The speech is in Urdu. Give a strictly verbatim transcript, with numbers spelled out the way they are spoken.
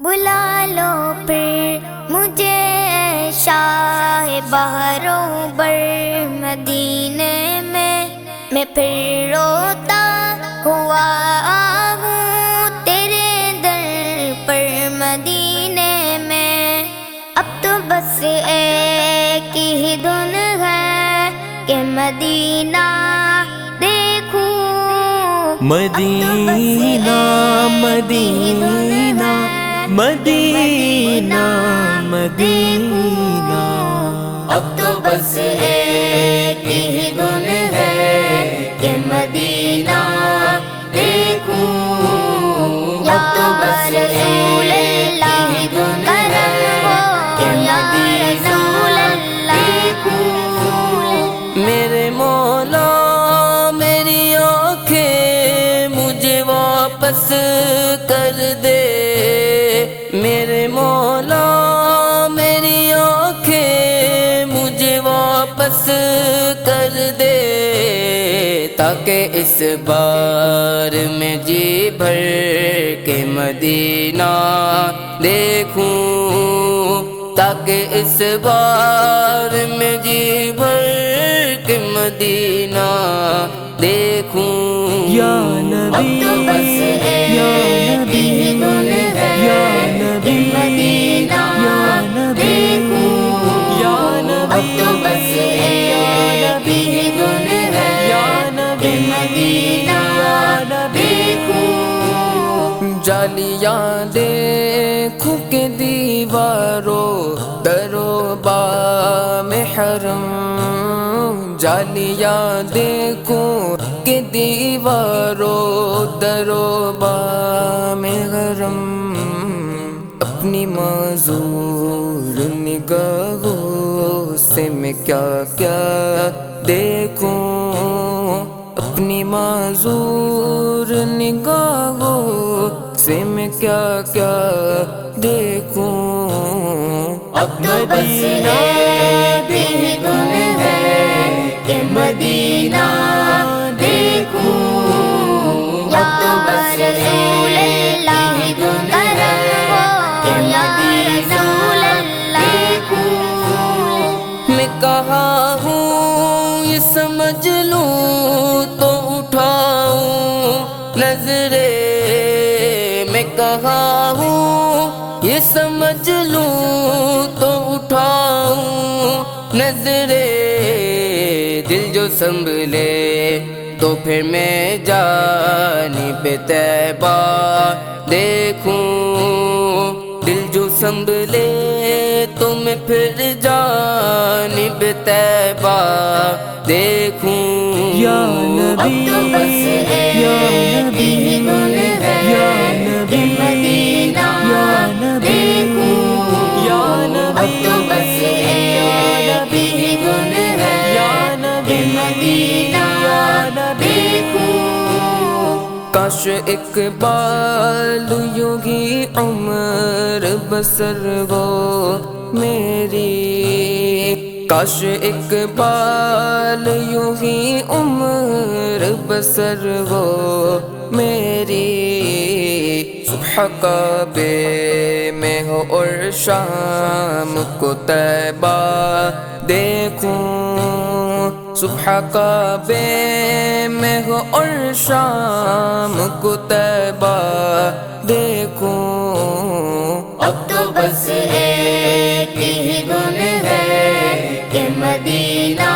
بلا لو پھر مجھے شاہ بہروں بر مدینے میں، میں پھر روتا ہوا آؤں تیرے در پر مدینے میں۔ اب تو بس ایک ہی دھن ہے کہ مدینہ دیکھوں، مدینہ مدینہ مدینہ مدینہ، اب تو بس ایک ہی دھن ہے کہ مدینہ دیکھوں، اب تو بس رسول اللہ کرم ہو یا رسول اللہ دیکھوں۔ میرے مولا میری آنکھیں مجھے واپس کر دے، میرے مولا میری آنکھیں مجھے واپس کر دے، تاکہ اس بار میں جی بھر کے مدینہ دیکھوں، تاکہ اس بار میں جی بھر کے مدینہ دیکھوں۔ یا نبی یا نبی یا نبی یا نبی یا نبی یا نبی یا نبی یا نبی، جالیاں دیکھوں کہ دیواروں درو بام حرم، جالیاں دیکھوں کہ دیواروں درو بام حرم، اپنی معذور نگاہوں سے میں کیا کیا دیکھوں، اپنی معذور نگاہوں سے میں کیا کیا دیکھوں۔ اب تو بس ایک ہی دھن ہے کہ مدینہ دیکھوں، اب تو بس رسول اللہ کرم ہو یا رسول اللہ دیکھوں۔ میں کہاں ہوں یہ سمجھ لوں تو اٹھاؤں نظریں، میں کہاں ہوں یہ سمجھ لوں تو اٹھاؤں نظریں، دل جو سنبھلے تو پھر میں جانب طیبہ دیکھوں، دل جو سنبھلے تو میں پھر جانب طیبہ دیکھوں۔ یا نبی یا نبی یا نبی یا نبی یا نبی یا نبی یا نبی یا نبی، کاش اقبال یوں ہی عمر بسر وہ میری، کاش اقبال یوں ہی عمر بسر وہ میری، صبح کعبے میں ہو اور شام کو طیبہ دیکھوں، صبح کعبے میں ہو اور شام کو طیبہ دیکھوں۔ اب تو بس ایک ہی دھن ہے کہ مدینہ